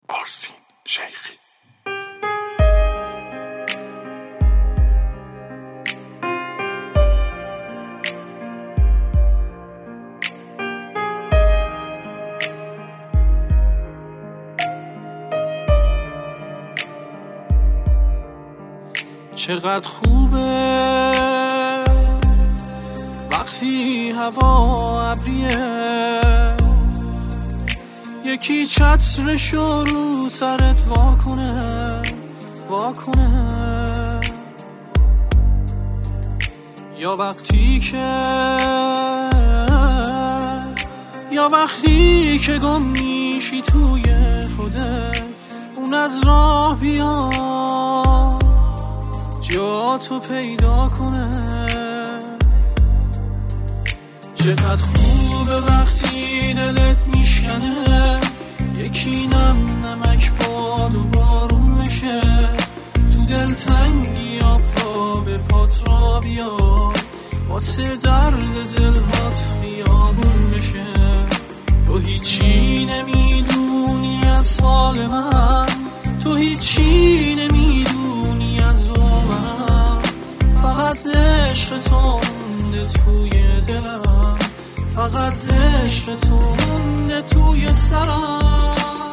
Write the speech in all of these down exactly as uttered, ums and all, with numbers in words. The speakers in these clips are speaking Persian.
پارسین شیخی. چقدر خوبه وقتی هوا ابریه، یکی چترشو رو سرت واکنه واکنه، یا وقتی که یا وقتی که گم میشی توی خودت، اون از راه بیاد جا تو پیدا کنه. چقدر خوبه وقتی دلت میشکنه، یکی نم نمک باد و بارون بشه، تو دل تنگی آب را به پات را بیاد، واسه درد دلهات خیابون بشه. تو هیچی نمیدونی از حال من، تو هیچی نمیدونی از من، فقط عشق تو مونده توی دلم، فقط عشق تو مونده توی سرم.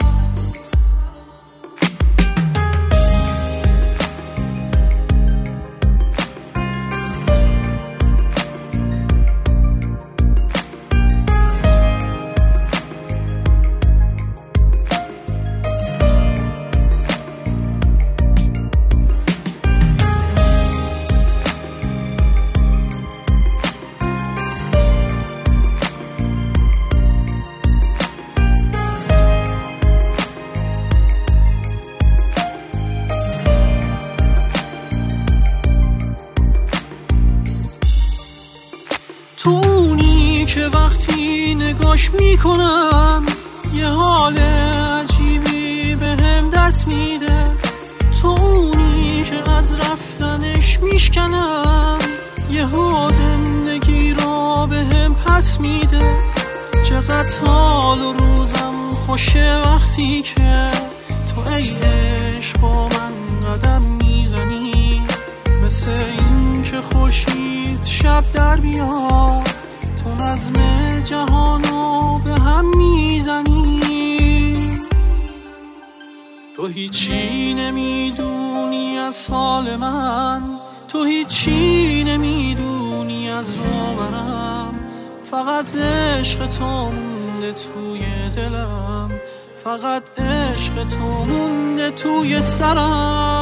تونی که وقتی نگاش میکنم، یه حال عجیبی به هم دست میده، تونی که از رفتنش میشکنم، یه ها زندگی را به هم پس میده. چقدر حال و روزم خوشه وقتی که تو ای عشق با من قدم میزنی، مثل این که خورشید شب در بیاد، تو نظم جهانو به هم میزنی. تو هیچی نمیدونی از حال من، تو هیچی نمیدونی از باورم، فقط عشق تو مونده توی دلم، فقط عشق تو مونده توی سرم.